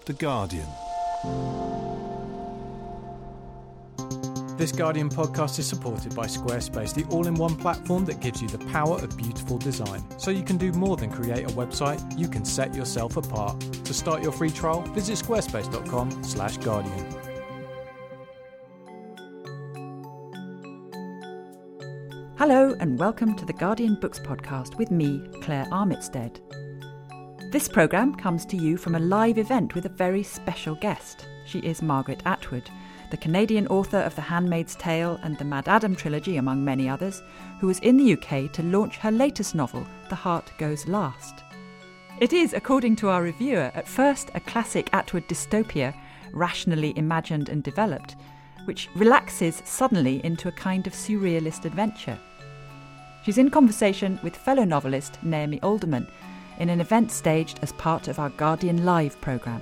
The Guardian. This Guardian podcast is supported by Squarespace, the all-in-one platform that gives you the power of beautiful design. So you can do more than create a website, you can set yourself apart. To start your free trial, visit squarespace.com/guardian. Hello and welcome to the Guardian Books podcast with me, Claire Armitstead. This programme comes to you from a live event with a very special guest. She is Margaret Atwood, the Canadian author of The Handmaid's Tale and the MaddAddam trilogy, among many others, who was in the UK to launch her latest novel, The Heart Goes Last. It is, according to our reviewer, at first a classic Atwood dystopia, rationally imagined and developed, which relaxes suddenly into a kind of surrealist adventure. She's in conversation with fellow novelist Naomi Alderman in an event staged as part of our Guardian Live programme.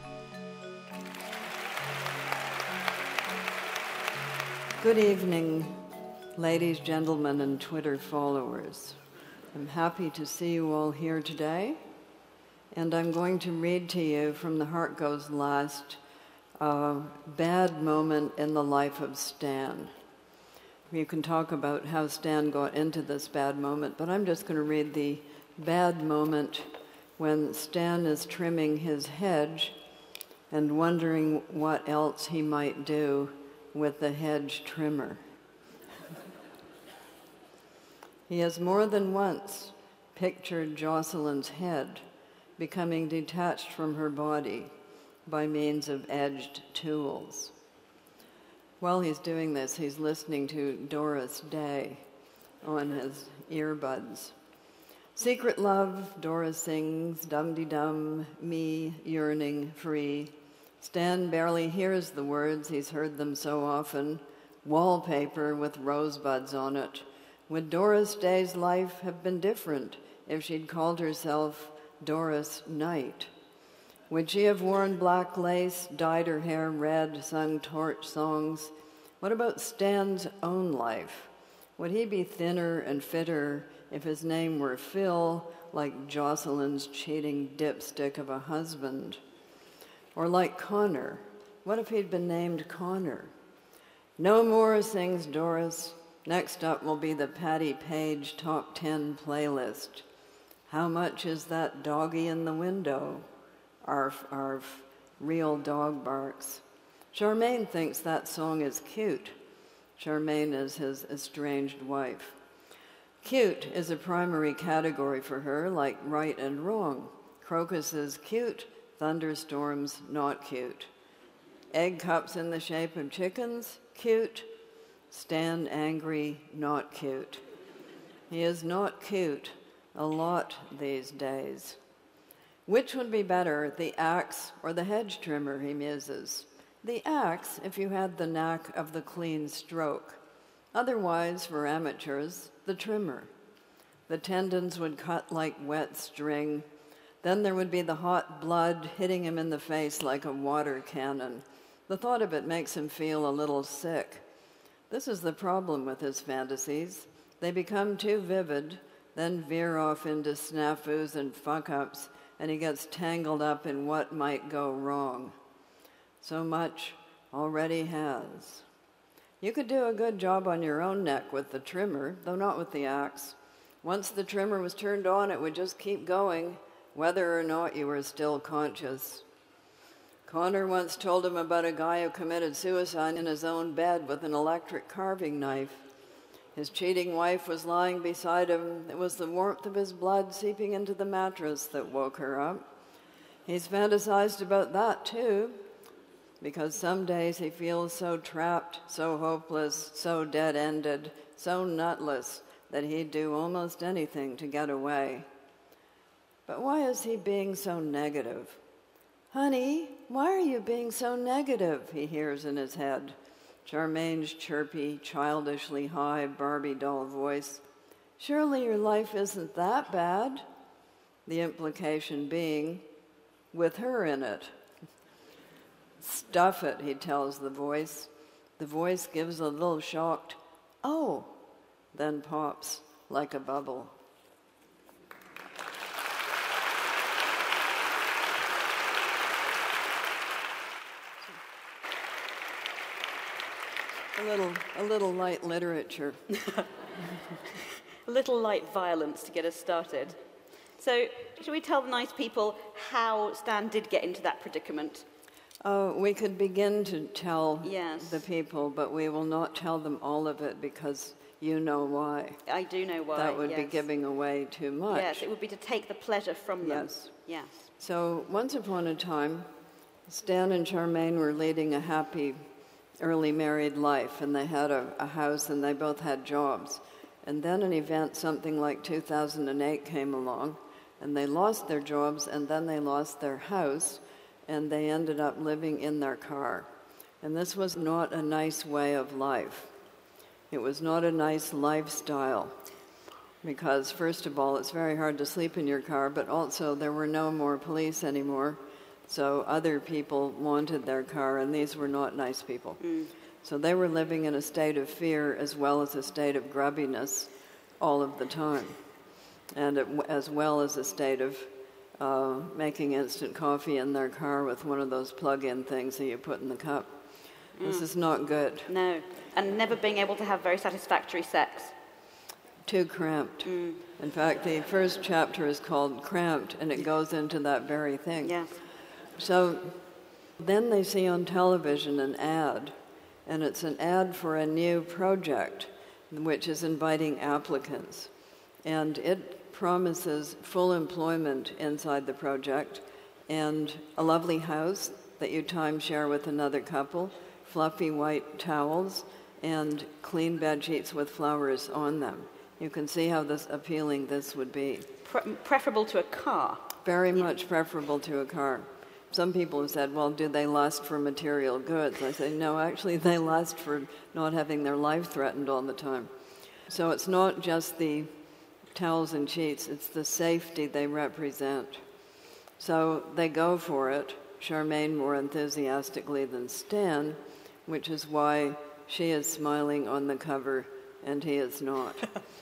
Good evening, ladies, gentlemen, and Twitter followers. I'm happy to see you all here today, and I'm going to read to you from The Heart Goes Last, a bad moment in the life of Stan. You can talk about how Stan got into this bad moment, but I'm just going to read the bad moment when Stan is trimming his hedge and wondering what else he might do with the hedge trimmer. He has more than once pictured Jocelyn's head becoming detached from her body by means of edged tools. While he's doing this, he's listening to Doris Day on his earbuds. Secret love, Doris sings, dum-de-dum, me yearning free. Stan barely hears the words, he's heard them so often. Wallpaper with rosebuds on it. Would Doris Day's life have been different if she'd called herself Doris Knight? Would she have worn black lace, dyed her hair red, sung torch songs? What about Stan's own life? Would he be thinner and fitter if his name were Phil, like Jocelyn's cheating dipstick of a husband? Or like Connor, what if he'd been named Connor? No more, sings Doris. Next up will be the Patty Page Top 10 playlist. How much is that doggy in the window? Arf, arf, real dog barks. Charmaine thinks that song is cute. Charmaine is his estranged wife. Cute is a primary category for her, like right and wrong. Crocus is cute, thunderstorms not cute. Egg cups in the shape of chickens, cute. Stan angry, not cute. He is not cute a lot these days. Which would be better, the axe or the hedge trimmer, he muses. The axe, if you had the knack of the clean stroke. Otherwise, for amateurs, the trimmer. The tendons would cut like wet string. Then there would be the hot blood hitting him in the face like a water cannon. The thought of it makes him feel a little sick. This is the problem with his fantasies. They become too vivid, then veer off into snafus and fuck-ups, and he gets tangled up in what might go wrong. So much already has. You could do a good job on your own neck with the trimmer, though not with the axe. Once the trimmer was turned on, it would just keep going, whether or not you were still conscious. Connor once told him about a guy who committed suicide in his own bed with an electric carving knife. His cheating wife was lying beside him. It was the warmth of his blood seeping into the mattress that woke her up. He's fantasized about that too, because some days he feels so trapped, so hopeless, so dead-ended, so nutless that he'd do almost anything to get away. But why is he being so negative? Honey, why are you being so negative? He hears in his head. Charmaine's chirpy, childishly high Barbie doll voice. Surely your life isn't that bad. The implication being, with her in it. Stuff it, he tells the voice. The voice gives a little shocked, oh, then pops like a bubble. A little light literature. A little light violence to get us started. So, should we tell the nice people how Stan did get into that predicament? We could begin to tell Yes. the people, but we will not tell them all of it because you know why. I do know why. That would be yes. giving away too much. Yes, it would be to take the pleasure from them. Yes. Yes. So once upon a time, Stan and Charmaine were leading a happy early married life, and they had a house and they both had jobs. And then an event, something like 2008, came along, and they lost their jobs, and then they lost their house, and they ended up living in their car. And this was not a nice way of life. It was not a nice lifestyle, because first of all, it's very hard to sleep in your car, but also there were no more police anymore, so other people wanted their car, and these were not nice people. So they were living in a state of fear as well as a state of grubbiness all of the time, and as well as a state of making instant coffee in their car with one of those plug-in things that you put in the cup. This is not good. No. And never being able to have very satisfactory sex. Too cramped. In fact, the first chapter is called Cramped, and it goes into that very thing. Yes. So then they see on television an ad, and it's an ad for a new project, which is inviting applicants. And it promises full employment inside the project, and a lovely house that you timeshare with another couple, fluffy white towels, and clean bed sheets with flowers on them. You can see how appealing this would be. Preferable to a car. Very much preferable to a car. Some people have said, well, do they lust for material goods? I say, no, actually they lust for not having their life threatened all the time. So it's not just the towels and sheets, it's the safety they represent. So they go for it, Charmaine more enthusiastically than Stan, which is why she is smiling on the cover and he is not.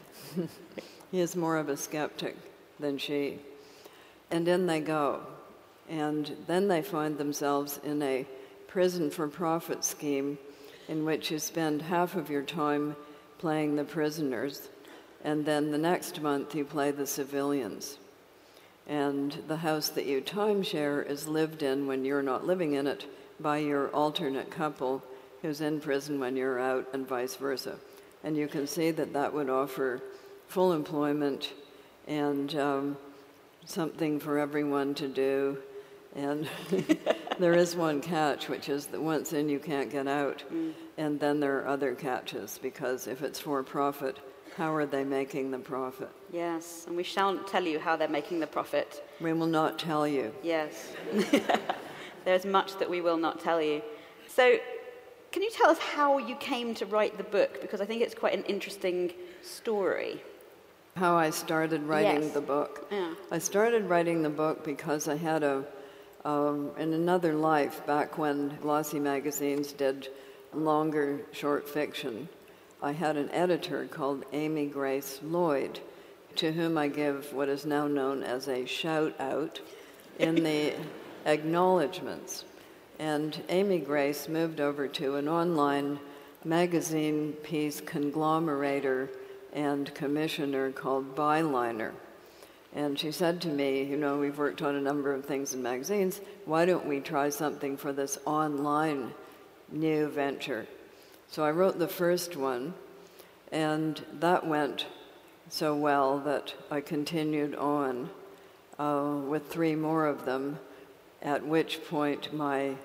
He is more of a skeptic than she. And in they go. And then they find themselves in a prison for profit scheme in which you spend half of your time playing the prisoners, and then the next month you play the civilians. And the house that you timeshare is lived in when you're not living in it by your alternate couple who's in prison when you're out, and vice versa. And you can see that that would offer full employment and something for everyone to do. And there is one catch, which is that once in you can't get out. And then there are other catches, because if it's for profit, how are they making the profit? Yes, and we shan't tell you how they're making the profit. We will not tell you. Yes. There's much that we will not tell you. So, can you tell us how you came to write the book? Because I think it's quite an interesting story. How I started writing Yes. the book. Yeah. I started writing the book because I had in another life, back when glossy magazines did longer short fiction, I had an editor called Amy Grace Lloyd, to whom I give what is now known as a shout-out in the acknowledgments. And Amy Grace moved over to an online magazine piece conglomerator and commissioner called Byliner. And she said to me, you know, we've worked on a number of things in magazines, why don't we try something for this online new venture? So I wrote the first one, and that went so well that I continued on with 3 more of them, at which point my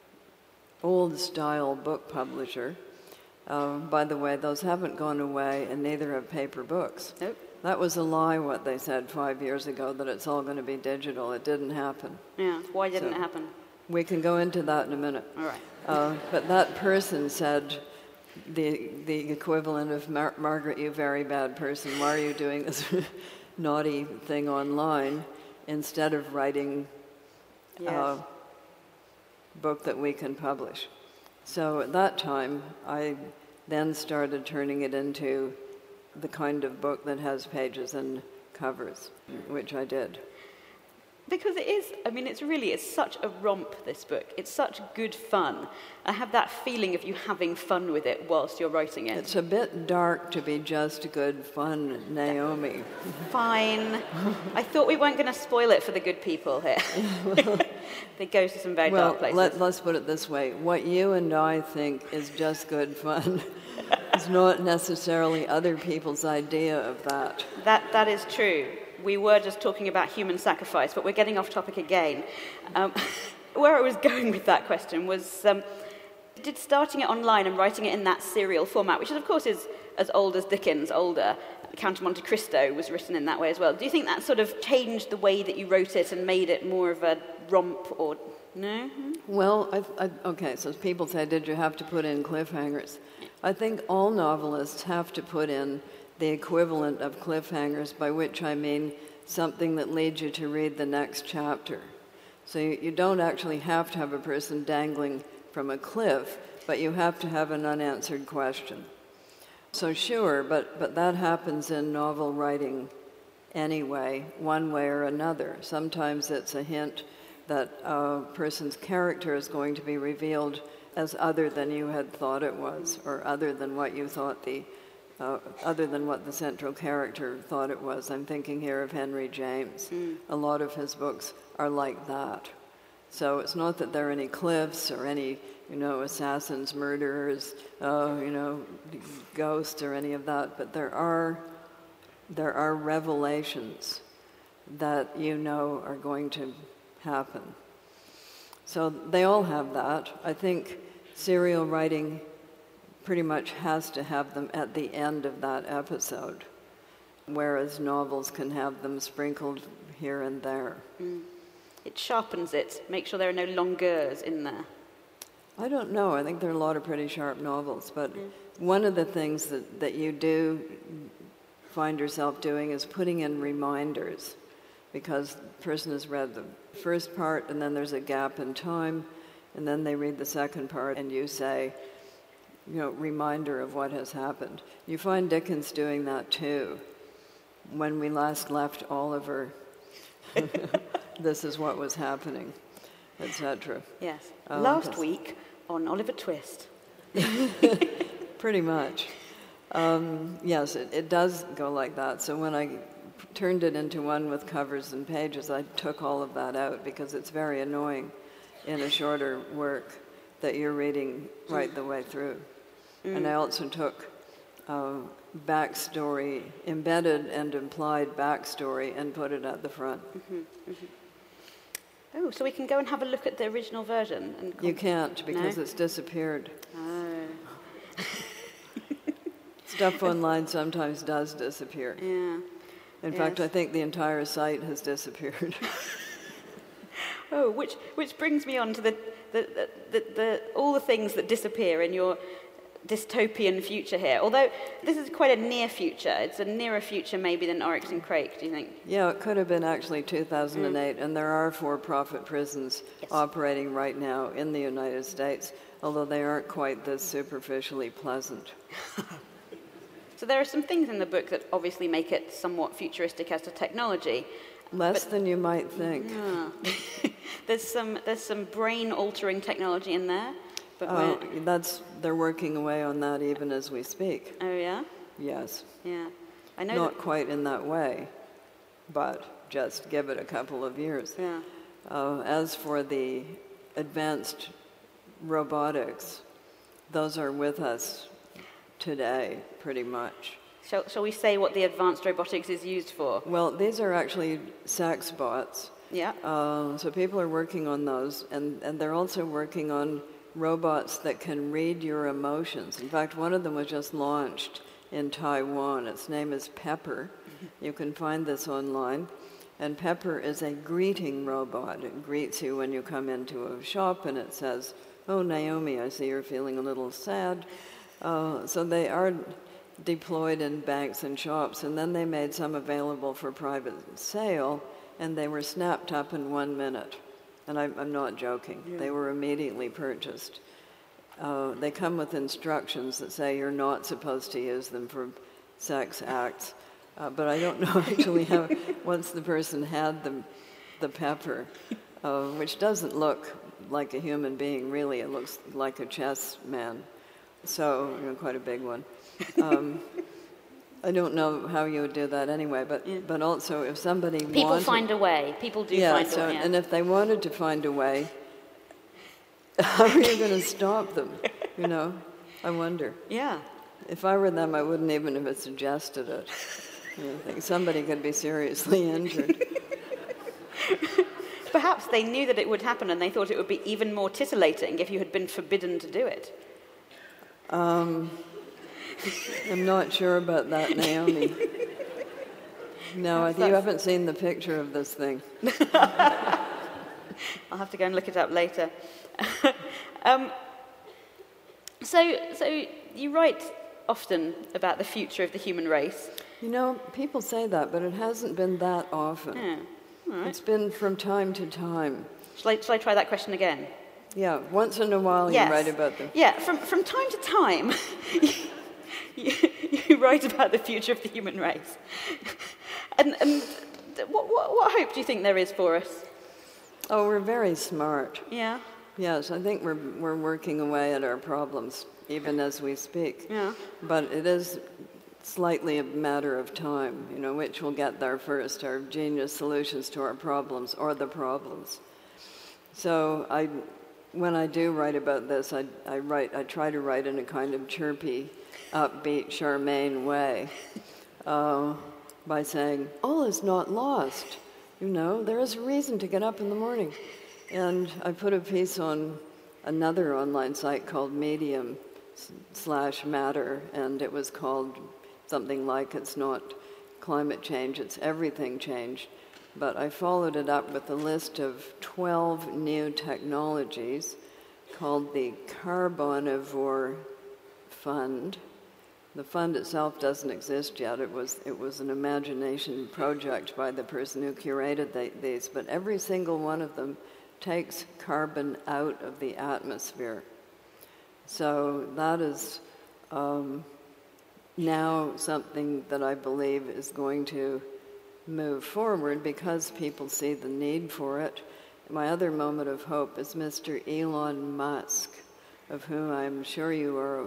old-style book publisher, by the way, those haven't gone away, and neither have paper books. Nope. That was a lie, what they said 5 years ago, that it's all going to be digital. It didn't happen. Yeah. Why didn't it happen? We can go into that in a minute. All right. But that person said the equivalent of, Margaret, you very bad person, why are you doing this naughty thing online instead of writing Yes. a book that we can publish? So at that time, I then started turning it into the kind of book that has pages and covers, which I did. Because it is, I mean, it's such a romp, this book. It's such good fun. I have that feeling of you having fun with it whilst you're writing it. It's a bit dark to be just good fun, Naomi. Fine. I thought we weren't going to spoil it for the good people here. They go to some very dark places. Let's put it this way. What you and I think is just good fun is not necessarily other people's idea of that. That is true. We were just talking about human sacrifice, but we're getting off topic again. Where I was going with that question was, did starting it online and writing it in that serial format, which of course is as old as Dickens, older, Count of Monte Cristo was written in that way as well. Do you think that sort of changed the way that you wrote it and made it more of a romp, or no? Well, okay, so people say, did you have to put in cliffhangers? I think all novelists have to put in the equivalent of cliffhangers, by which I mean something that leads you to read the next chapter. So you don't actually have to have a person dangling from a cliff, but you have to have an unanswered question. So sure, but that happens in novel writing anyway, one way or another. Sometimes it's a hint that a person's character is going to be revealed as other than you had thought it was, or other than what you thought other than what the central character thought it was. I'm thinking here of Henry James. A lot of his books are like that. So it's not that there are any cliffs or any, assassins, murderers, ghosts or any of that, but there are revelations that are going to happen. So they all have that. I think serial writing pretty much has to have them at the end of that episode, whereas novels can have them sprinkled here and there. It sharpens it, make sure there are no longeurs in there. I don't know. I think there are a lot of pretty sharp novels, but one of the things that you do find yourself doing is putting in reminders, because the person has read the first part and then there's a gap in time, and then they read the second part and you say, reminder of what has happened. You find Dickens doing that too. When we last left Oliver, this is what was happening, etc. Yes. Last week on Oliver Twist. Pretty much. Yes, it does go like that. So when I turned it into one with covers and pages, I took all of that out because it's very annoying in a shorter work that you're reading right the way through. And I also took backstory, embedded and implied backstory, and put it at the front. Oh, so we can go and have a look at the original version? You can't, because it's disappeared. Oh. Stuff online sometimes does disappear. Yeah. In fact, I think the entire site has disappeared. Oh, which brings me on to the all the things that disappear in your dystopian future here. Although this is quite a near future. It's a nearer future maybe than Oryx and Crake, do you think? Yeah, it could have been actually 2008, and there are for-profit prisons operating right now in the United States, although they aren't quite this superficially pleasant. So there are some things in the book that obviously make it somewhat futuristic as to technology. Less than you might think. Yeah. There's some brain-altering technology in there. But they're working away on that even as we speak. Oh, yeah? Yes. Yeah. I know. Not quite in that way, but just give it a couple of years. Yeah. As for the advanced robotics, those are with us today, pretty much. Shall we say what the advanced robotics is used for? Well, these are actually sex bots. Yeah. So people are working on those, and they're also working on robots that can read your emotions. In fact, one of them was just launched in Taiwan. Its name is Pepper. You can find this online. And Pepper is a greeting robot. It greets you when you come into a shop, and it says, "Oh, Naomi, I see you're feeling a little sad." So they are deployed in banks and shops, and then they made some available for private sale, and they were snapped up in 1 minute. And I'm not joking. Yeah. They were immediately purchased. They come with instructions that say you're not supposed to use them for sex acts. But I don't know actually how, once the person had them the pepper, which doesn't look like a human being, really. It looks like a chess man. So, quite a big one. I don't know how you would do that anyway, but also if somebody People find a way. People do find a way. Yeah. And if they wanted to find a way, how are you going to stop them? I wonder. Yeah. If I were them, I wouldn't even have suggested it. I think somebody could be seriously injured. Perhaps they knew that it would happen and they thought it would be even more titillating if you had been forbidden to do it. I'm not sure about that, Naomi. No, you haven't seen the picture of this thing. I'll have to go and look it up later. So you write often about the future of the human race. People say that, but it hasn't been that often. Yeah. All right. It's been from time to time. Shall I try that question again? Yeah, once in a while you write about them. Yeah, from time to time, you write about the future of the human race. And what hope do you think there is for us? Oh, we're very smart. Yeah? Yes, I think we're working away at our problems, even as we speak. Yeah. But it is slightly a matter of time, which will get there first, our genius solutions to our problems or the problems. So when I do write about this, I try to write in a kind of chirpy, upbeat, Charmaine way by saying, all is not lost. There is a reason to get up in the morning. And I put a piece on another online site called Medium/Matter, and it was called something like, it's not climate change, it's everything change. But I followed it up with a list of 12 new technologies called the Carbonivore Fund. The fund itself doesn't exist yet. It was an imagination project by the person who curated these, but every single one of them takes carbon out of the atmosphere. So that is now something that I believe is going to move forward because people see the need for it. My other moment of hope is Mr. Elon Musk, of whom I'm sure you are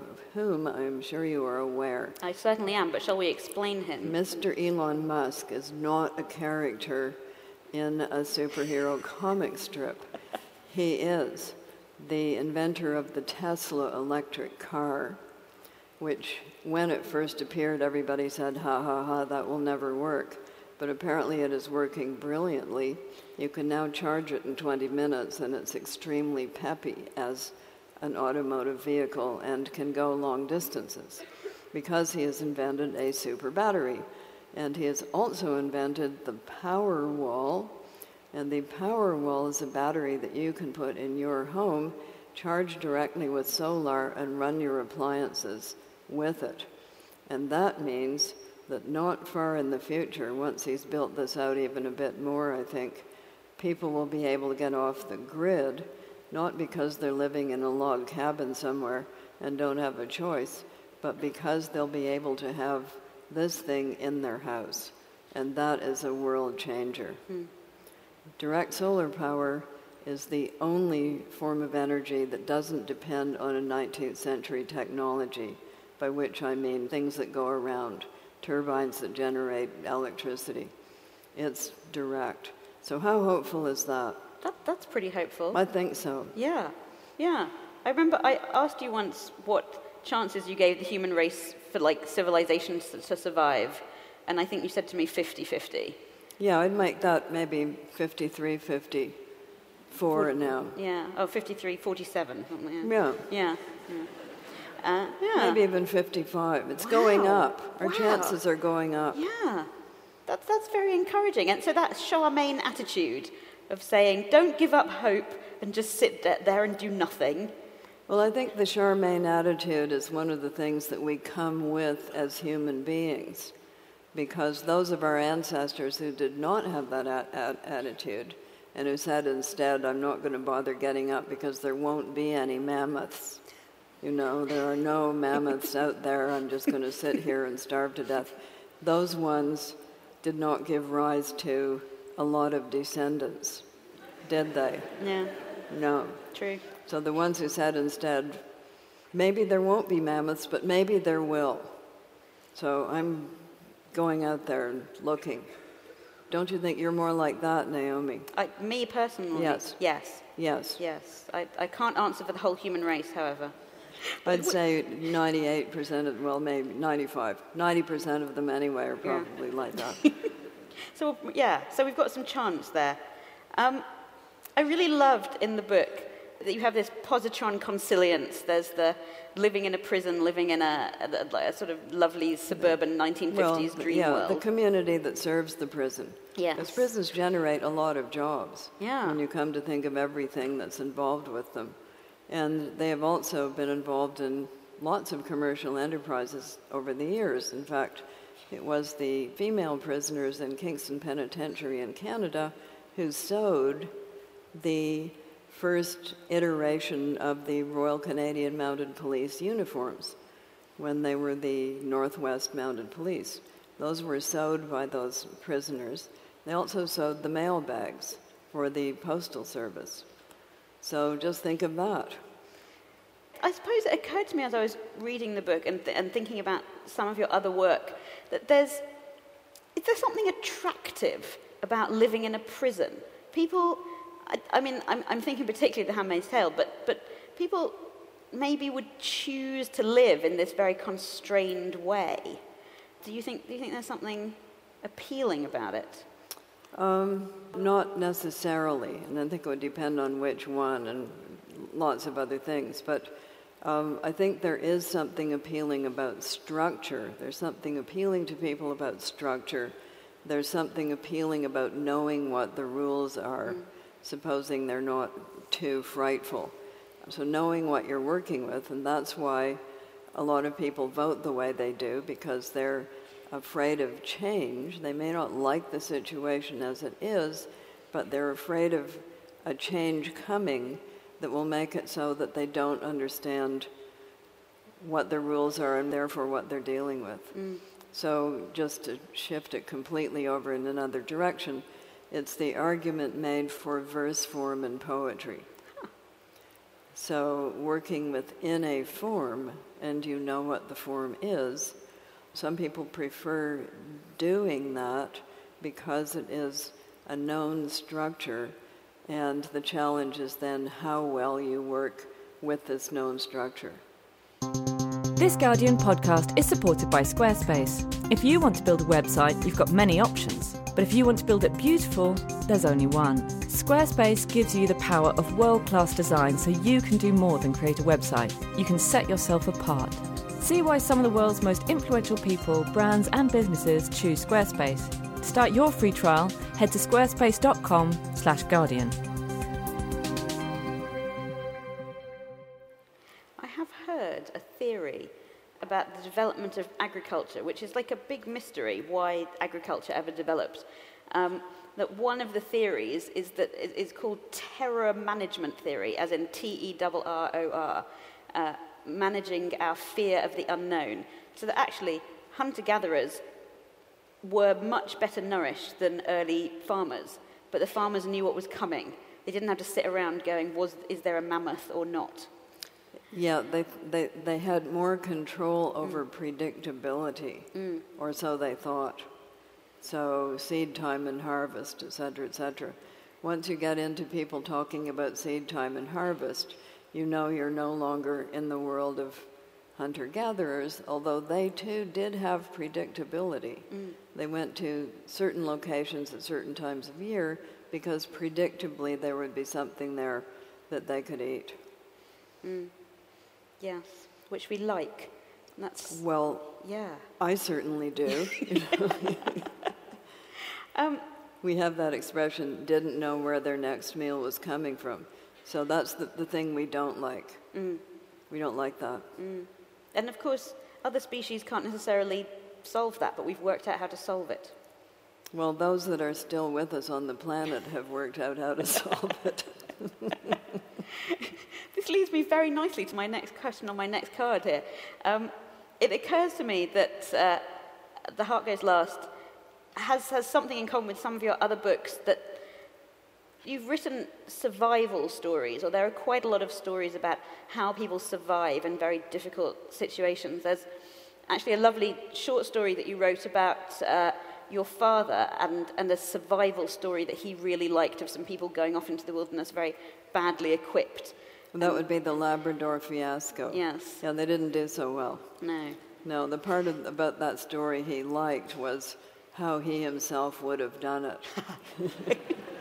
aware. I certainly am, but shall we explain him? Mr. Elon Musk is not a character in a superhero comic strip. He is the inventor of the Tesla electric car, which when it first appeared, everybody said, ha, ha, ha, that will never work. But apparently it is working brilliantly. You can now charge it in 20 minutes, and it's extremely peppy as an automotive vehicle and can go long distances because he has invented a super battery. And he has also invented the Powerwall. And the Powerwall is a battery that you can put in your home, charge directly with solar, and run your appliances with it. And that means that not far in the future, once he's built this out even a bit more, I think, people will be able to get off the grid, not because they're living in a log cabin somewhere and don't have a choice, but because they'll be able to have this thing in their house. And that is a world changer. Direct solar power is the only form of energy that doesn't depend on a 19th century technology, by which I mean things that go around, turbines that generate electricity. It's direct. So how hopeful is that? That's pretty hopeful. I think so. Yeah. I remember I asked you once what chances you gave the human race for civilization to survive, and I think you said to me 50-50. Yeah, I'd make that maybe 53, 54 now. Yeah, 53, 47. Yeah. Yeah. Maybe even 55. It's going up. Our chances are going up. Yeah, that's very encouraging. And so that Charmaine attitude of saying, don't give up hope and just sit there and do nothing. Well, I think the Charmaine attitude is one of the things that we come with as human beings, because those of our ancestors who did not have that attitude and who said instead, I'm not going to bother getting up because there won't be any mammoths. There are no mammoths out there. I'm just going to sit here and starve to death. Those ones did not give rise to a lot of descendants, did they? Yeah, No. true. So the ones who said instead, maybe there won't be mammoths, but maybe there will. So I'm going out there and looking. Don't you think you're more like that, Naomi? Me personally? Yes. Yes. Yes. Yes. I can't answer for the whole human race, however. I'd say 98% of, well, maybe 95. 90% of them anyway are probably like that. So we've got some chance there. I really loved in the book that you have this positron consilience. There's the living in a prison, living in a sort of lovely suburban 1950s dream world. The community that serves the prison. Yes. Because prisons generate a lot of jobs. Yeah. When you come to think of everything that's involved with them. And they have also been involved in lots of commercial enterprises over the years. In fact, it was the female prisoners in Kingston Penitentiary in Canada who sewed the first iteration of the Royal Canadian Mounted Police uniforms when they were the Northwest Mounted Police. Those were sewed by those prisoners. They also sewed the mail bags for the Postal Service. So just think of that. I suppose it occurred to me as I was reading the book and thinking about some of your other work that is there something attractive about living in a prison? People, I'm thinking particularly of The Handmaid's Tale, but people maybe would choose to live in this very constrained way. Do you think there's something appealing about it? Not necessarily, and I think it would depend on which one and lots of other things, but I think there is something appealing about structure. There's something appealing to people about structure. There's something appealing about knowing what the rules are, supposing they're not too frightful. So knowing what you're working with, and that's why a lot of people vote the way they do, because they're afraid of change. They may not like the situation as it is, but they're afraid of a change coming that will make it so that they don't understand what the rules are and therefore what they're dealing with. So just to shift it completely over in another direction, it's the argument made for verse form in poetry. So working within a form, and you know what the form is, some people prefer doing that because it is a known structure, and the challenge is then how well you work with this known structure. This Guardian podcast is supported by Squarespace. If you want to build a website, you've got many options. But if you want to build it beautiful, there's only one. Squarespace gives you the power of world-class design so you can do more than create a website. You can set yourself apart. See why some of the world's most influential people, brands and businesses choose Squarespace. To start your free trial, head to squarespace.com/Guardian. I have heard a theory about the development of agriculture, which is like a big mystery, why agriculture ever developed. That one of the theories is that it's called terror management theory, as in TERROR, managing our fear of the unknown. So that actually hunter-gatherers were much better nourished than early farmers, but the farmers knew what was coming. They didn't have to sit around going, is there a mammoth or not? Yeah, they had more control over predictability, or so they thought. So seed time and harvest, et cetera, et cetera. Once you get into people talking about seed time and harvest, you know you're no longer in the world of hunter-gatherers, although they too did have predictability. They went to certain locations at certain times of year because predictably there would be something there that they could eat. Yes, which we like. That's well, yeah. I certainly do. We have that expression, didn't know where their next meal was coming from. So that's the thing we don't like. We don't like that. And of course, other species can't necessarily solve that, but we've worked out how to solve it. Well, those that are still with us on the planet have worked out how to solve it. This leads me very nicely to my next question on my next card here. It occurs to me that The Heart Goes Last has something in common with some of your other books, that you've written survival stories, or there are quite a lot of stories about how people survive in very difficult situations. There's actually a lovely short story that you wrote about your father and a survival story that he really liked of some people going off into the wilderness very badly equipped. That would be the Labrador fiasco. Yes. Yeah, they didn't do so well. No, the part about that story he liked was how he himself would have done it.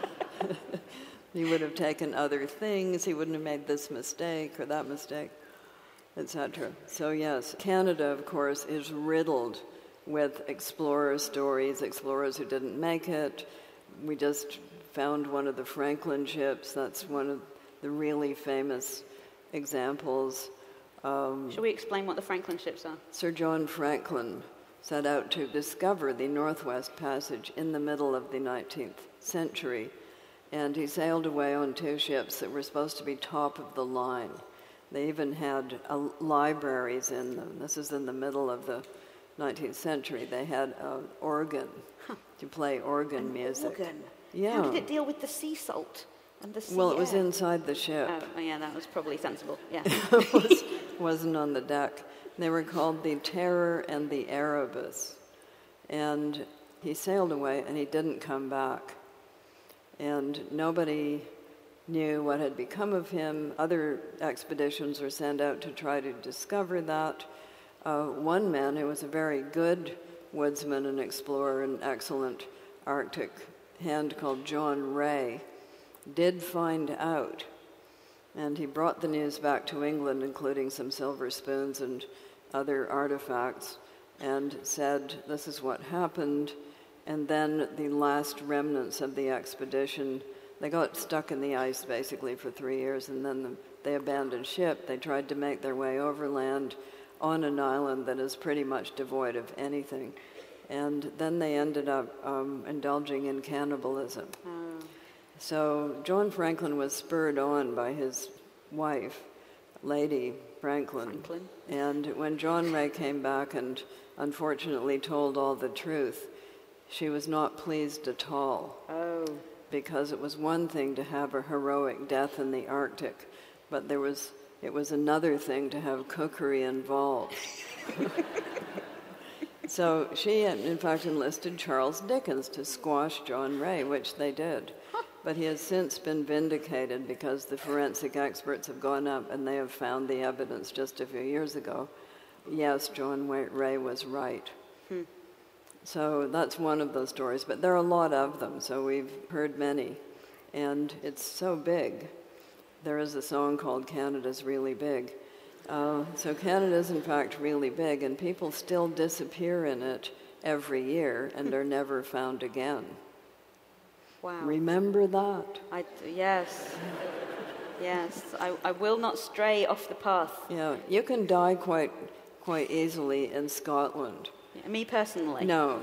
He would have taken other things, he wouldn't have made this mistake or that mistake, etc. So yes, Canada, of course, is riddled with explorer stories, explorers who didn't make it. We just found one of the Franklin ships. That's one of the really famous examples. Shall we explain what the Franklin ships are? Sir John Franklin set out to discover the Northwest Passage in the middle of the 19th century, and he sailed away on 2 ships that were supposed to be top of the line. They even had libraries in them. This is in the middle of the 19th century. They had an organ to play organ music. Organ? Yeah. How did it deal with the sea salt and the sea Well, it was air? inside the ship. Oh, yeah, that was probably sensible, yeah. Wasn't on the deck. They were called the Terror and the Erebus. And he sailed away and he didn't come back. And nobody knew what had become of him. Other expeditions were sent out to try to discover that. One man who was a very good woodsman and explorer, an excellent Arctic hand called John Ray, did find out. And he brought the news back to England, including some silver spoons and other artifacts, and said, this is what happened. And then the last remnants of the expedition, they got stuck in the ice basically for 3 years, and then they abandoned ship. They tried to make their way overland on an island that is pretty much devoid of anything. And then they ended up indulging in cannibalism. So John Franklin was spurred on by his wife, Lady Franklin. And when John Ray came back and unfortunately told all the truth, she was not pleased at all. Because it was one thing to have a heroic death in the Arctic, but it was another thing to have cookery involved. So she, in fact, enlisted Charles Dickens to squash John Ray, which they did. But he has since been vindicated because the forensic experts have gone up and they have found the evidence just a few years ago. Yes, John Ray was right. So that's one of those stories, but there are a lot of them, so we've heard many. And it's so big. There is a song called Canada's Really Big. So Canada's in fact really big, and people still disappear in it every year and are never found again. Wow. Remember that? Yes. I will not stray off the path. Yeah, you can die quite easily in Scotland. Yeah, me personally? No.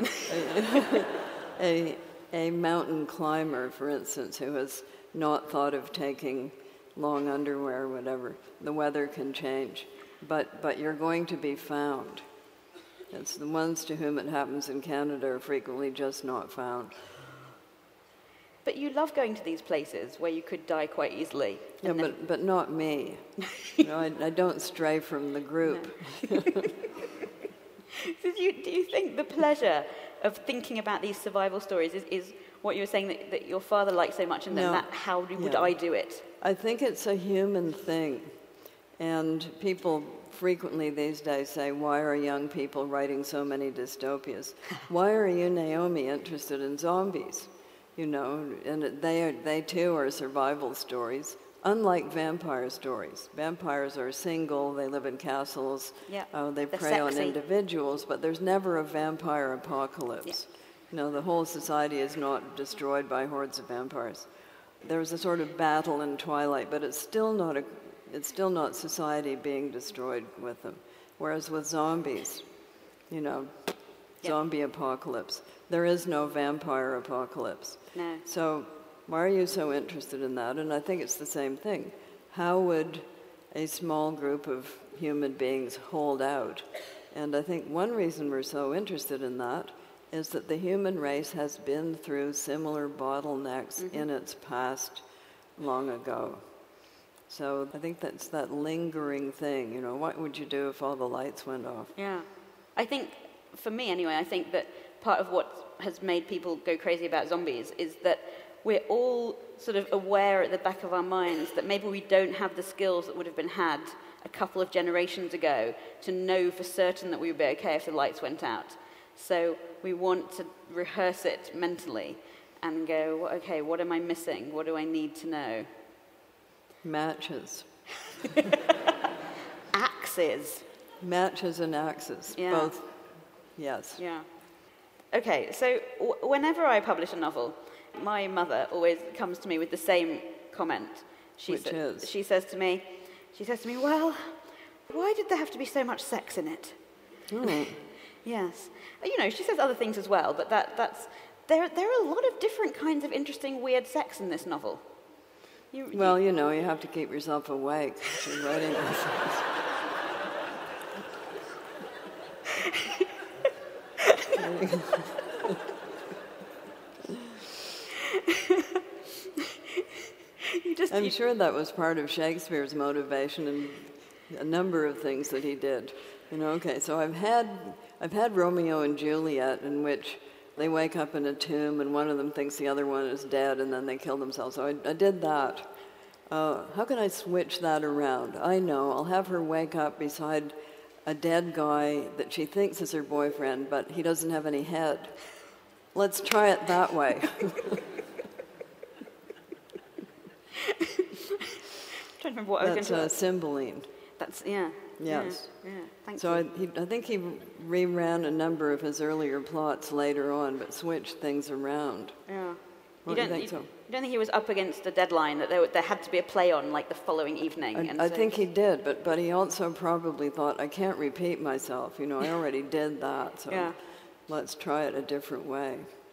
A mountain climber, for instance, who has not thought of taking long underwear or whatever, the weather can change. But you're going to be found. It's the ones to whom it happens in Canada are frequently just not found. But you love going to these places where you could die quite easily. Yeah, but not me. I don't stray from the group. No. So do you think the pleasure of thinking about these survival stories is what you were saying that your father liked so much, and that how would I do it? I think it's a human thing. And people frequently these days say, why are young people writing so many dystopias? Why are you, Naomi, interested in zombies? And they too are survival stories, unlike vampire stories. Vampires are single, they live in castles, they prey on individuals, but there's never a vampire apocalypse. The whole society is not destroyed by hordes of vampires. There's a sort of battle in twilight, but it's still not society being destroyed with them. Whereas with zombies, zombie apocalypse, there is no vampire apocalypse. No. So why are you so interested in that? And I think it's the same thing. How would a small group of human beings hold out? And I think one reason we're so interested in that is that the human race has been through similar bottlenecks in its past long ago. So I think that's that lingering thing, you know, what would you do if all the lights went off? Yeah. I think, for me anyway, I think that part of what has made people go crazy about zombies is that we're all sort of aware at the back of our minds that maybe we don't have the skills that would have been had a couple of generations ago to know for certain that we would be okay if the lights went out. So we want to rehearse it mentally and go, okay, what am I missing? What do I need to know? Matches. Axes. Matches and axes, both, yes. Yeah. Okay, so whenever I publish a novel, my mother always comes to me with the same comment. She says to me, well, why did there have to be so much sex in it? Mm. Yes. You know, she says other things as well, but there are a lot of different kinds of interesting, weird sex in this novel. You know, you have to keep yourself awake as you're writing this. I'm sure that was part of Shakespeare's motivation and a number of things that he did. You know, okay, so I've had Romeo and Juliet, in which they wake up in a tomb and one of them thinks the other one is dead and then they kill themselves. So I did that. How can I switch that around? I know, I'll have her wake up beside a dead guy that she thinks is her boyfriend, but he doesn't have any head. Let's try it that way. I'm trying to remember what I was going to That's Cymbeline. That's, yeah. Yes. Yeah. Thank so you. I think he reran a number of his earlier plots later on, but switched things around. Yeah. You don't think so? You don't think he was up against a deadline that there had to be a play on, like, the following evening? I think he did, but he also probably thought, I can't repeat myself. You know, I already did that, so let's try it a different way.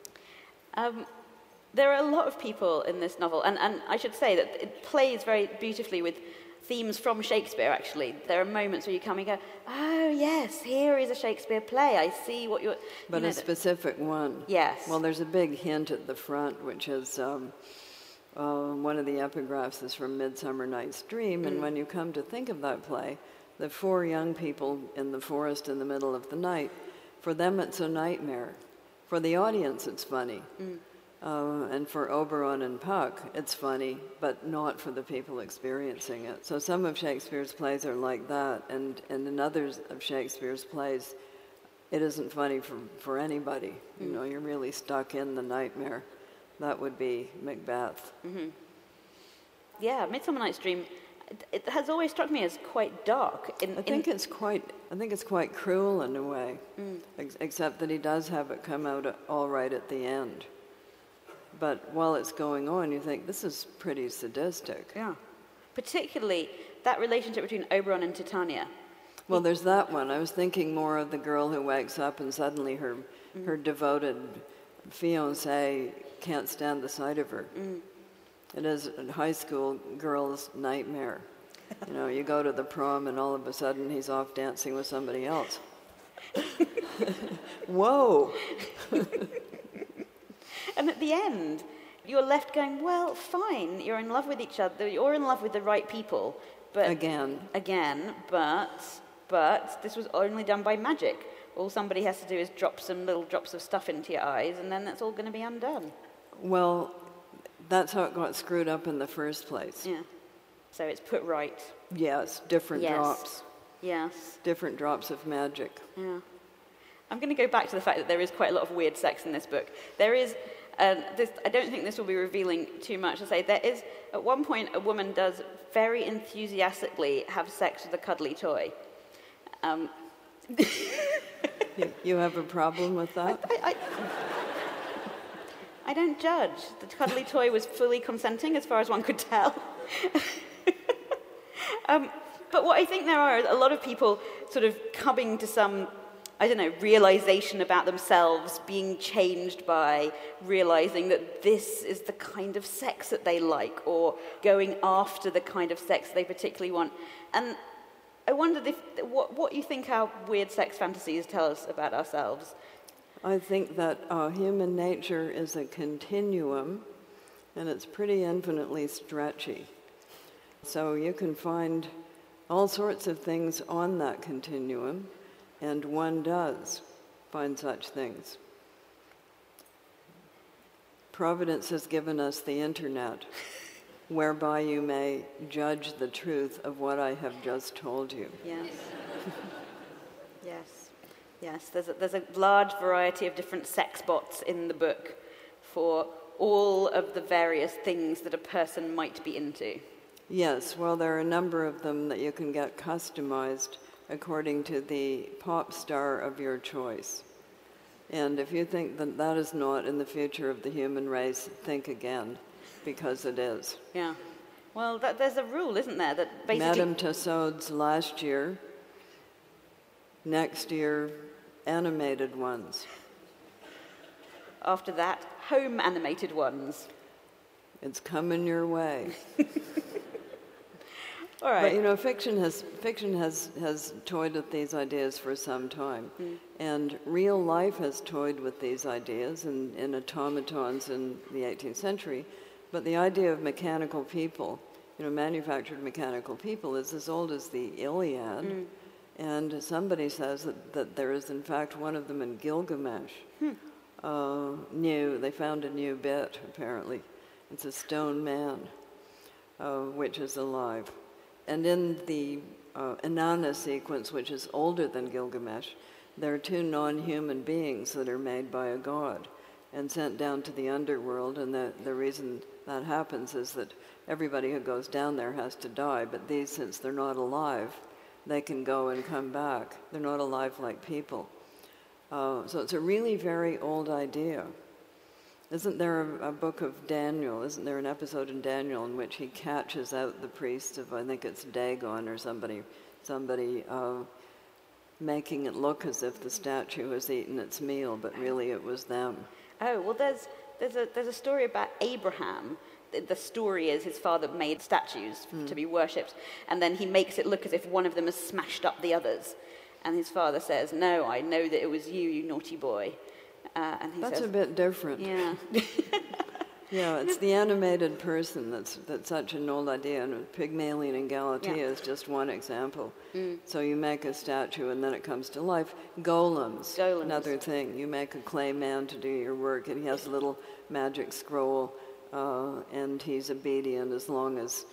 There are a lot of people in this novel, and I should say that it plays very beautifully with themes from Shakespeare, actually. There are moments where you come and go, oh, yes, here is a Shakespeare play. I see what you're... But a specific one. Yes. Well, there's a big hint at the front, which is one of the epigraphs is from Midsummer Night's Dream, and when you come to think of that play, the four young people in the forest in the middle of the night, for them it's a nightmare. For the audience it's funny. And for Oberon and Puck, it's funny, but not for the people experiencing it. So some of Shakespeare's plays are like that, and in others of Shakespeare's plays, it isn't funny for anybody. You know, you're really stuck in the nightmare. That would be Macbeth. Mm-hmm. Yeah, Midsummer Night's Dream, it has always struck me as quite dark. I think it's quite cruel in a way, except that he does have it come out all right at the end. But while it's going on, you think, this is pretty sadistic. Yeah. Particularly that relationship between Oberon and Titania. Well, there's that one. I was thinking more of the girl who wakes up and suddenly her devoted fiancé can't stand the sight of her. It is a high school girl's nightmare. You know, you go to the prom and all of a sudden he's off dancing with somebody else. Whoa! And at the end, you're left going, well, fine, you're in love with each other, you're in love with the right people, but... Again, but this was only done by magic. All somebody has to do is drop some little drops of stuff into your eyes, and then that's all going to be undone. Well, that's how it got screwed up in the first place. Yeah. So it's put right. Yes, different drops. Yes. Different drops of magic. Yeah. I'm going to go back to the fact that there is quite a lot of weird sex in this book. There is... I don't think this will be revealing too much to say. There is, at one point, a woman does very enthusiastically have sex with a cuddly toy. You have a problem with that? I don't judge. The cuddly toy was fully consenting, as far as one could tell. But what I think there are a lot of people sort of coming to some... I don't know, realization about themselves, being changed by realizing that this is the kind of sex that they like, or going after the kind of sex they particularly want. And I wondered what you think our weird sex fantasies tell us about ourselves. I think that human nature is a continuum, and it's pretty infinitely stretchy. So you can find all sorts of things on that continuum, and one does find such things. Providence has given us the internet, whereby you may judge the truth of what I have just told you. Yes. Yes. Yes. There's a large variety of different sex bots in the book for all of the various things that a person might be into. Yes, well, there are a number of them that you can get customized according to the pop star of your choice. And if you think that that is not in the future of the human race, think again, because it is. Yeah. Well, there's a rule, isn't there, that basically... Madame Tussauds last year, next year, animated ones. After that, home animated ones. It's coming your way. All right. But you know, fiction has toyed with these ideas for some time, and real life has toyed with these ideas in automatons in the 18th century. But the idea of mechanical people, you know, manufactured mechanical people, is as old as the Iliad, and somebody says that there is in fact one of them in Gilgamesh. They found a new bit apparently. It's a stone man, which is alive. And in the Inanna sequence, which is older than Gilgamesh, there are two non-human beings that are made by a god and sent down to the underworld. And the reason that happens is that everybody who goes down there has to die. But these, since they're not alive, they can go and come back. They're not alive like people. So it's a really very old idea. Isn't there a book of Daniel, isn't there an episode in Daniel in which he catches out the priest of, I think it's Dagon or somebody making it look as if the statue has eaten its meal, but really it was them. Oh, well, there's a story about Abraham. The story is his father made statues to be worshipped, and then he makes it look as if one of them has smashed up the others. And his father says, "No, I know that it was you, you naughty boy." And he That's says, a bit different. Yeah. Yeah, it's the animated person that's such an old idea, and Pygmalion and Galatea is just one example. So you make a statue and then it comes to life. Golems, another thing. You make a clay man to do your work, and he has a little magic scroll, and he's obedient as long as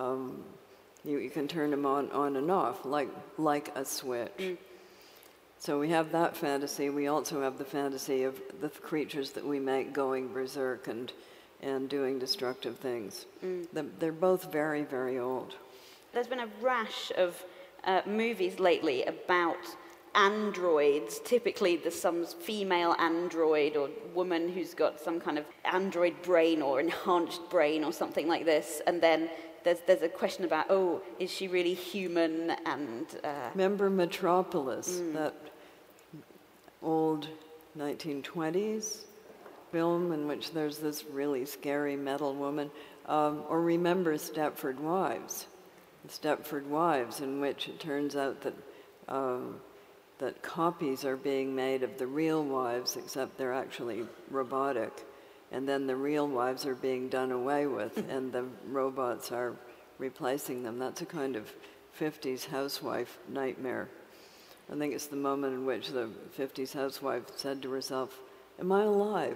you can turn him on and off, like a switch. So we have that fantasy. We also have the fantasy of the creatures that we make going berserk and doing destructive things. They're both very, very old. There's been a rash of movies lately about androids. Typically, there's some female android or woman who's got some kind of android brain or enhanced brain or something like this. And then there's a question about, is she really human? And remember Metropolis, that old 1920s film in which there's this really scary metal woman, or remember Stepford Wives, in which it turns out that copies are being made of the real wives, except they're actually robotic, and then the real wives are being done away with, and the robots are replacing them. That's a kind of 50s housewife nightmare. I think it's the moment in which the 50s housewife said to herself, "Am I alive?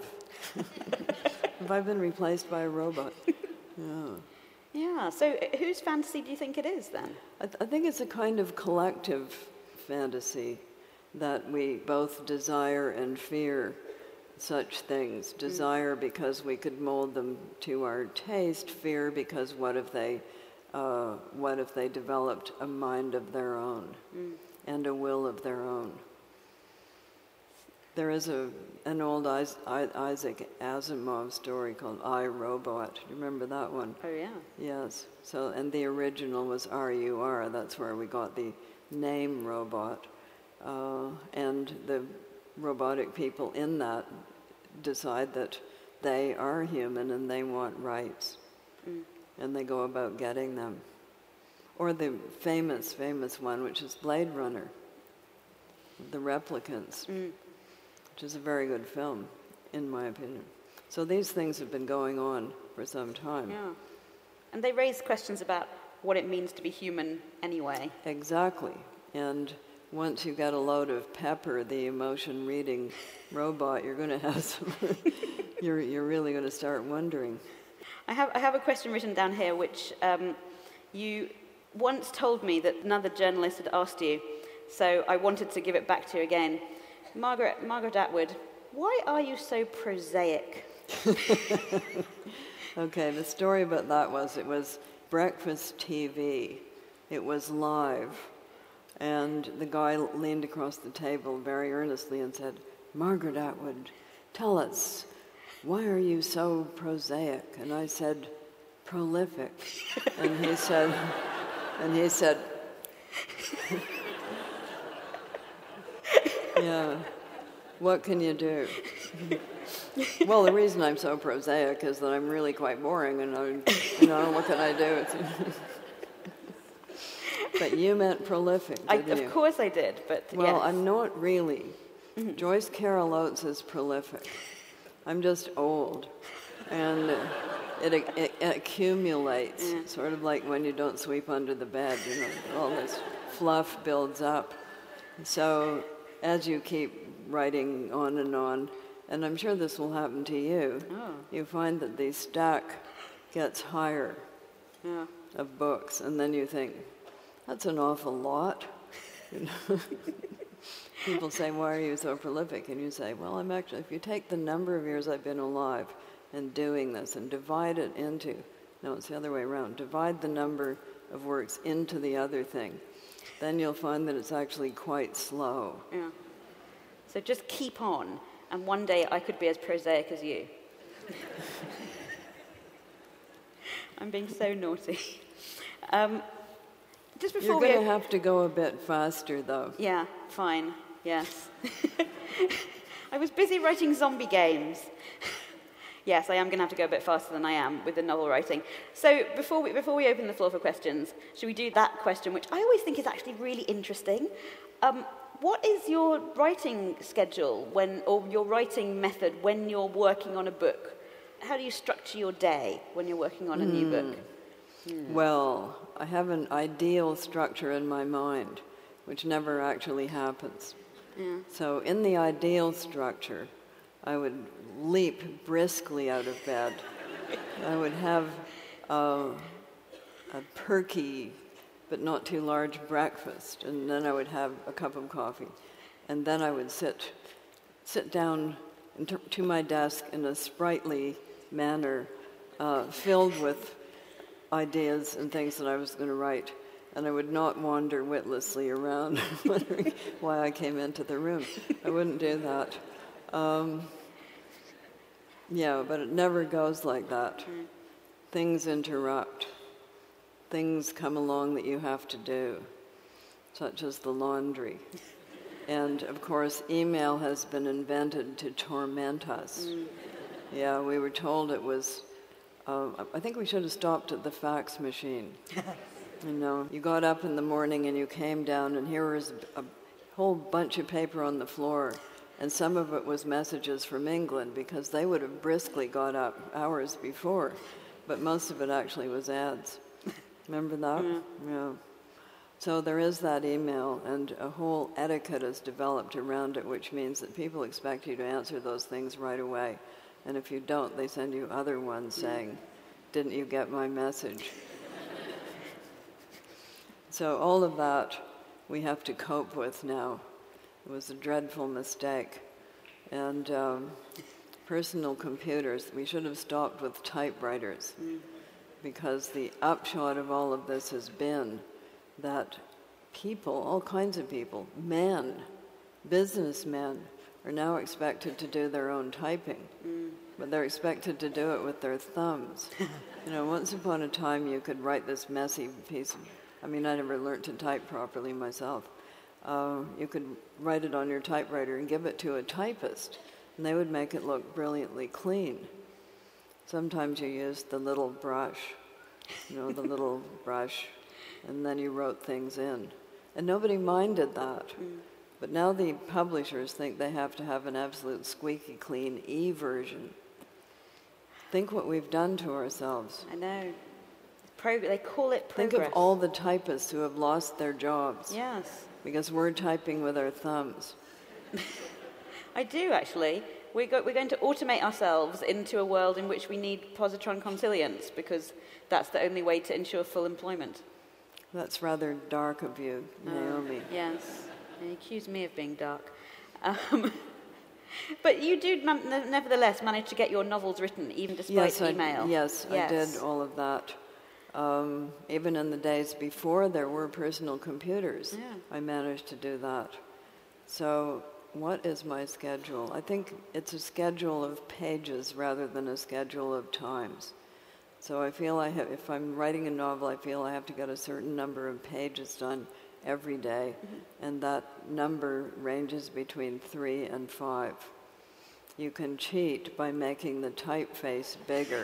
Have I been replaced by a robot?" Yeah. Yeah, so whose fantasy do you think it is then? I think it's a kind of collective fantasy that we both desire and fear such things. Desire because we could mold them to our taste, fear because what if they developed a mind of their own and a will of their own. There is an old Isaac Asimov story called I, Robot. Do you remember that one? Oh, yeah. Yes. So, and the original was R-U-R. That's where we got the name robot. And the robotic people in that decide that they are human and they want rights. And they go about getting them. Or the famous one, which is Blade Runner, the replicants. which is a very good film, in my opinion. So these things have been going on for some time. Yeah. And they raise questions about what it means to be human anyway. Exactly. And once you get a load of Pepper, the emotion reading robot, you're going to have some. you're really going to start wondering. I have a question written down here, which you once told me that another journalist had asked you, so I wanted to give it back to you again. Margaret Atwood, why are you so prosaic? Okay, the story about that was, it was breakfast TV. It was live. And the guy leaned across the table very earnestly and said, Margaret Atwood, tell us, why are you so prosaic? And I said, prolific. And he said, yeah, what can you do? Well, the reason I'm so prosaic is that I'm really quite boring, and what can I do? But you meant prolific, didn't you? Of course I did, but well, yes. I'm not really. Joyce Carol Oates is prolific. I'm just old, and it accumulates, sort of like when you don't sweep under the bed. All this fluff builds up. So as you keep writing on, and I'm sure this will happen to you, you find that the stack gets higher of books, and then you think, that's an awful lot. People say, why are you so prolific? And you say, well, I'm actually, if you take the number of years I've been alive and doing this and divide it into, no, it's the other way around, divide the number of works into the other thing, then you'll find that it's actually quite slow. Yeah. So just keep on, and one day I could be as prosaic as you. I'm being so naughty. Just before You're going to have to go a bit faster, though. Yeah, fine. Yes. I was busy writing zombie games. Yes, I am going to have to go a bit faster than I am with the novel writing. So before we open the floor for questions, should we do that question, which I always think is actually really interesting? What is your writing schedule or your writing method when you're working on a book? How do you structure your day when you're working on a new book? Well, I have an ideal structure in my mind, which never actually happens. Yeah. So in the ideal structure, I would leap briskly out of bed. I would have a perky but not too large breakfast, and then I would have a cup of coffee. And then I would sit down to my desk in a sprightly manner, filled with ideas and things that I was going to write. And I would not wander witlessly around wondering why I came into the room. I wouldn't do that. Yeah, but it never goes like that. Things interrupt. Things come along that you have to do, such as the laundry. And, of course, email has been invented to torment us. Yeah, we were told it was... I think we should have stopped at the fax machine. You got up in the morning and you came down, and here was a whole bunch of paper on the floor, and some of it was messages from England, because they would have briskly got up hours before, but most of it actually was ads. Remember that? Yeah. So there is that email, and a whole etiquette is developed around it, which means that people expect you to answer those things right away. And if you don't, they send you other ones saying, didn't you get my message? So all of that we have to cope with now. It was a dreadful mistake. And personal computers, we should have stopped with typewriters, because the upshot of all of this has been that people, all kinds of people, men, businessmen, are now expected to do their own typing, but they're expected to do it with their thumbs. Once upon a time you could write this messy piece of, I never learned to type properly myself. You could write it on your typewriter and give it to a typist, and they would make it look brilliantly clean. Sometimes you used the little brush, and then you wrote things in. And nobody minded that. But now the publishers think they have to have an absolute squeaky clean e-version. Think what we've done to ourselves. I know. They call it progress. Think of all the typists who have lost their jobs. Yes. Because we're typing with our thumbs. I do, actually. We're going to automate ourselves into a world in which we need positron consilience, because that's the only way to ensure full employment. That's rather dark of you, Naomi. Yes. You accuse me of being dark. But you do nevertheless manage to get your novels written, even despite email. Yes, I did all of that. Even in the days before there were personal computers, I managed to do that. So what is my schedule? I think it's a schedule of pages rather than a schedule of times. So I feel if I'm writing a novel, I feel I have to get a certain number of pages done every day, and that number ranges between 3 and 5. You can cheat by making the typeface bigger.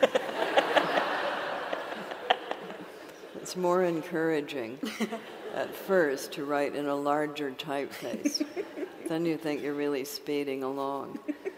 It's more encouraging at first to write in a larger typeface. Then you think you're really speeding along.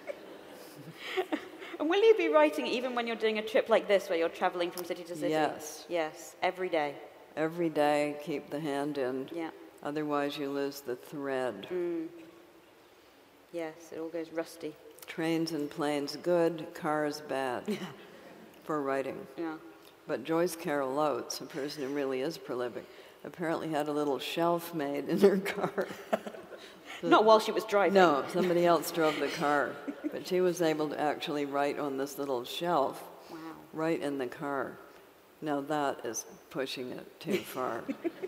And will you be writing even when you're doing a trip like this, where you're traveling from city to city? Yes. Yes, every day. Every day, keep the hand in. Yeah. Otherwise, you lose the thread. Yes, it all goes rusty. Trains and planes good, cars bad for writing. Yeah. But Joyce Carol Oates, a person who really is prolific, apparently had a little shelf made in her car. Not while she was driving. No, somebody else drove the car. But she was able to actually write on this little shelf right in the car. Now that is pushing it too far.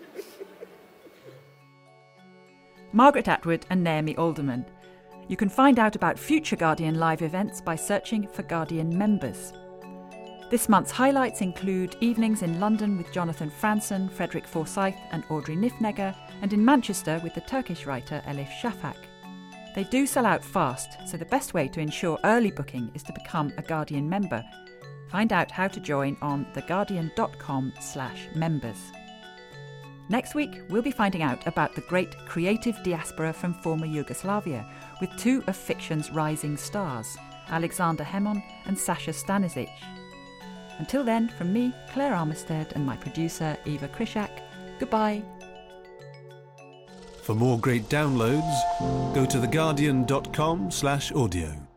Margaret Atwood and Naomi Alderman. You can find out about future Guardian live events by searching for Guardian members. This month's highlights include evenings in London with Jonathan Franzen, Frederick Forsyth and Audrey Niffnegger, and in Manchester with the Turkish writer Elif Shafak. They do sell out fast, so the best way to ensure early booking is to become a Guardian member. Find out how to join on theguardian.com/members. Next week, we'll be finding out about the great creative diaspora from former Yugoslavia, with 2 of fiction's rising stars, Alexander Hemon and Sasha Stanisic. Until then, from me, Claire Armistead, and my producer, Eva Krishak, goodbye. For more great downloads, go to theguardian.com/audio.